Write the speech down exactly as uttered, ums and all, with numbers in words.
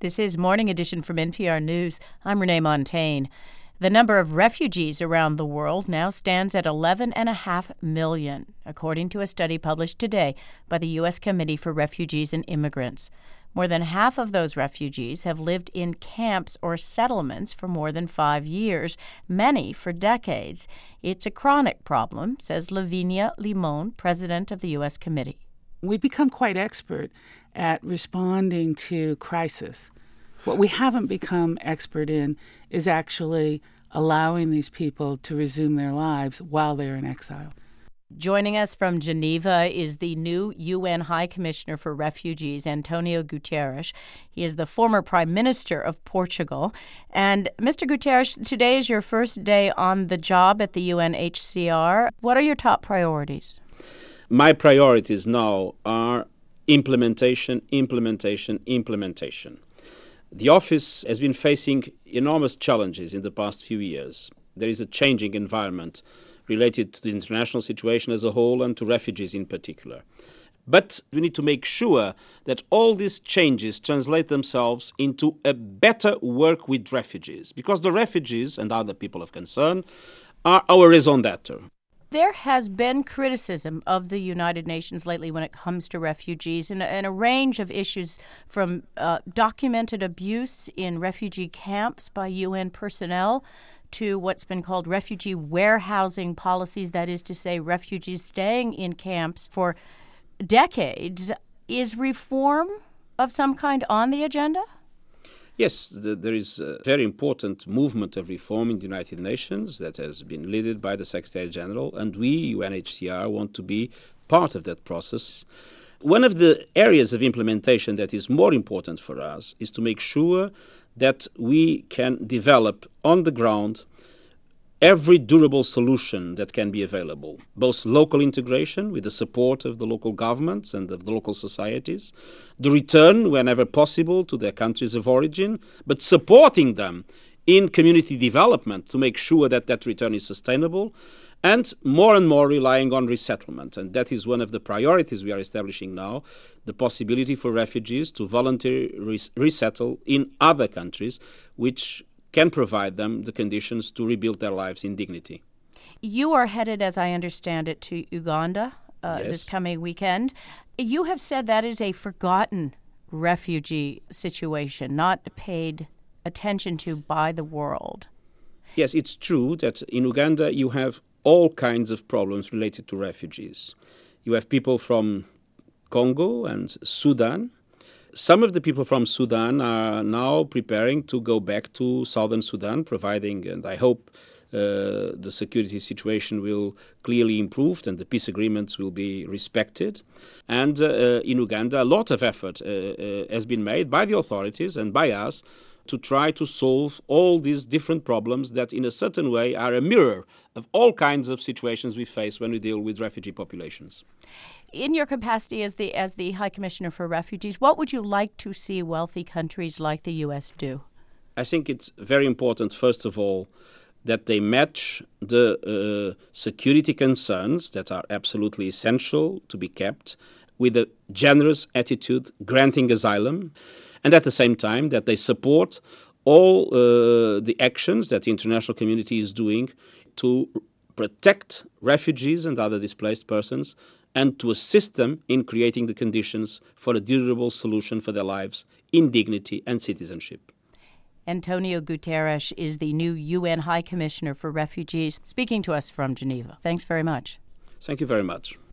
This is Morning Edition from N P R News. I'm Renee Montaigne. The number of refugees around the world now stands at eleven point five million, according to a study published today by the U S Committee for Refugees and Immigrants. More than half of those refugees have lived in camps or settlements for more than five years, many for decades. It's a chronic problem, says Lavinia Limon, president of the U S Committee. We've become quite expert at responding to crisis. What we haven't become expert in is actually allowing these people to resume their lives while they're in exile. Joining us from Geneva is the new U N High Commissioner for Refugees, Antonio Guterres. He is the former Prime Minister of Portugal. And Mister Guterres, today is your first day on the job at the U N H C R. What are your top priorities? My priorities now are implementation, implementation, implementation. The office has been facing enormous challenges in the past few years. There is a changing environment related to the international situation as a whole and to refugees in particular. But we need to make sure that all these changes translate themselves into a better work with refugees, because the refugees and other people of concern are our raison d'etre. There has been criticism of the United Nations lately when it comes to refugees and, and a range of issues from uh, documented abuse in refugee camps by U N personnel to what's been called refugee warehousing policies, that is to say, refugees staying in camps for decades. Is reform of some kind on the agenda? Yes, the, there is a very important movement of reform in the United Nations that has been led by the Secretary General, and we, U N H C R, want to be part of that process. One of the areas of implementation that is more important for us is to make sure that we can develop on the ground every durable solution that can be available, both local integration with the support of the local governments and of the local societies, the return whenever possible to their countries of origin, but supporting them in community development to make sure that that return is sustainable, and more and more relying on resettlement. And that is one of the priorities we are establishing now, the possibility for refugees to voluntarily res- resettle in other countries, which can provide them the conditions to rebuild their lives in dignity. You are headed, as I understand it, to Uganda uh, yes. this coming weekend. You have said that is a forgotten refugee situation, not paid attention to by the world. Yes, it's true that in Uganda you have all kinds of problems related to refugees. You have people from Congo and Sudan. Some of the people from Sudan are now preparing to go back to southern Sudan, providing, and I hope uh, the security situation will clearly improve and the peace agreements will be respected. And uh, in Uganda, a lot of effort uh, uh, has been made by the authorities and by us to try to solve all these different problems that in a certain way are a mirror of all kinds of situations we face when we deal with refugee populations. In your capacity as the as the High Commissioner for Refugees, what would you like to see wealthy countries like the U S do? I think it's very important, first of all, that they match the uh, security concerns that are absolutely essential to be kept with a generous attitude granting asylum, and at the same time that they support all uh, the actions that the international community is doing to protect refugees and other displaced persons and to assist them in creating the conditions for a durable solution for their lives in dignity and citizenship. Antonio Guterres is the new U N High Commissioner for Refugees, speaking to us from Geneva. Thanks very much. Thank you very much.